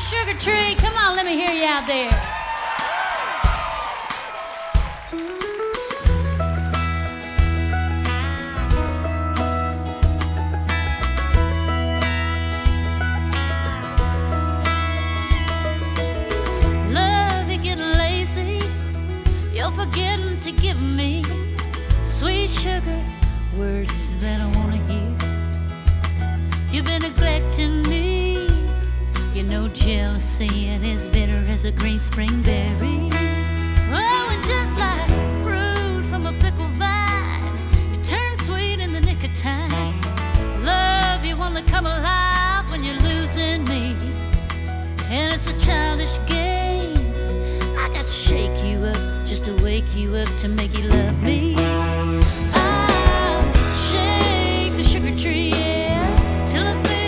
Sugar Tree. Come on, let me hear you out there. Love, you're getting lazy. You're forgetting to give me sweet sugar words that I want to hear. You've been neglecting me. You know jealousy and as bitter as a green spring berry. Oh, and just like fruit from a fickle vine, you turn sweet in the nick of time. Love, you only come alive when you're losing me. And it's a childish game. I got to shake you up just to wake you up to make you love me. I'll shake the sugar tree.